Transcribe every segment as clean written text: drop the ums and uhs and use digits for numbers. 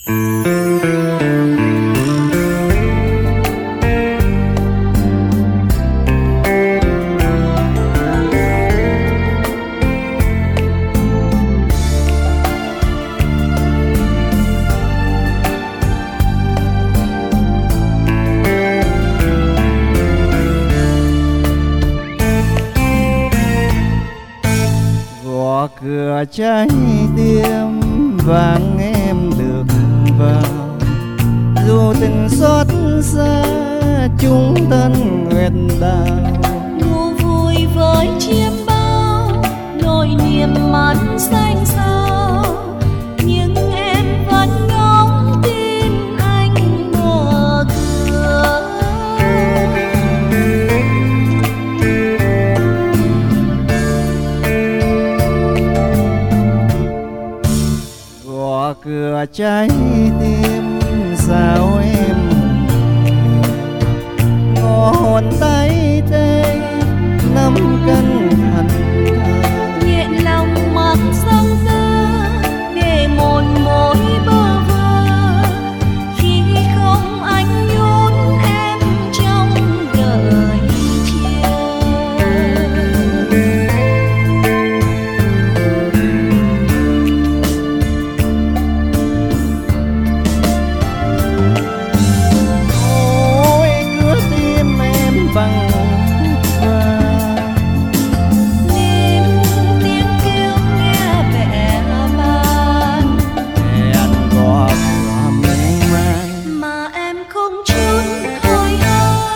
Gõ cửa trái tim vàng em được vào, dù tình xót xa chung thân nguyệt đào. Ngủ vui với chiêm bao nỗi niềm mắt xanh sao, nhưng em vẫn ngóng tin anh mở cửa. Gõ cửa trái tim sao em ngõ hồn tay tê nắm cân hận thờ. Nhẹ lòng mắt dâng tơ để một mối bơ vơ, khi không anh nhún em trong đời bằng vàng. Đêm tiếng kêu nghe vẻ vang, hẹn gõ cửa mênh mang mà em không chút hỏi han.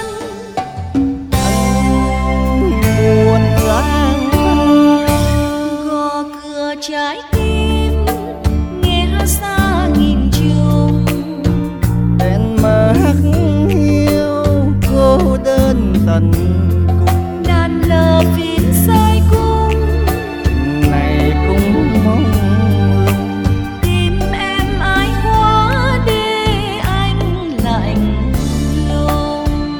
anh buồn lang Gõ cửa trái tim nghe xa nghìn trùng, tên mơ hắc hiu cô đơn tận cùng. đàn lờ phiến sai cung Này cũng mong tim em ái quá để anh lạnh lùng.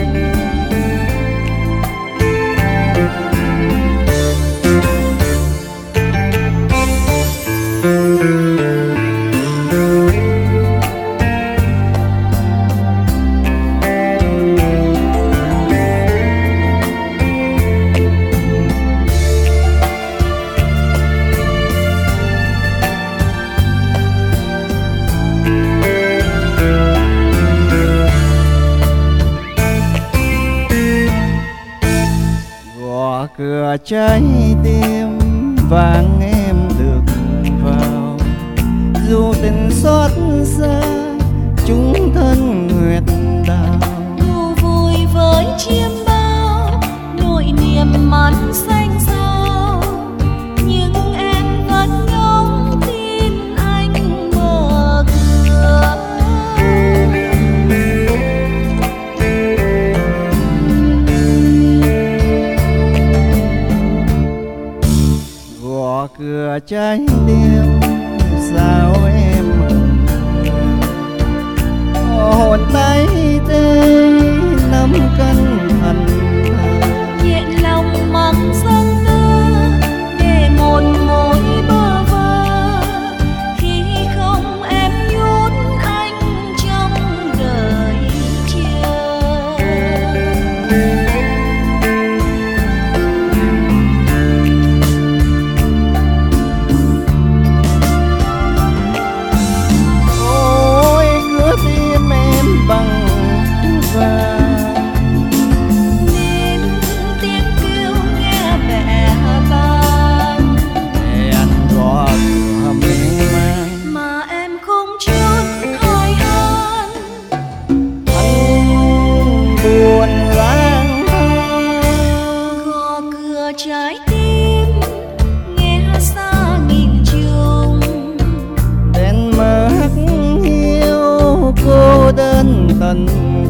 gõ cửa trái tim vàng em được vào, dù tình xót xa chúng thân nguyệt đào. Ngủ vui với chiêm bao nỗi niềm mắt xanh sao, nhưng em vẫn ngóng tin anh mở cửa. Gõ cửa trái tim sao em hồn tay tê nắm cân hận thờ. Nhẹ lòng mắt dâng tơ để một mối bơ vơ, khi không em nhún anh trong đời chờ. Ôi cửa tim em bằng vàng. Đêm tiếng kêu nghe vẻ vang, Hẹn gõ cửa mênh mang mà em không chút hỏi han. anh buồn lang thang. Gõ cửa trái tim nghe xa nghìn trùng, Tên mơ hắc hiu cô đơn tận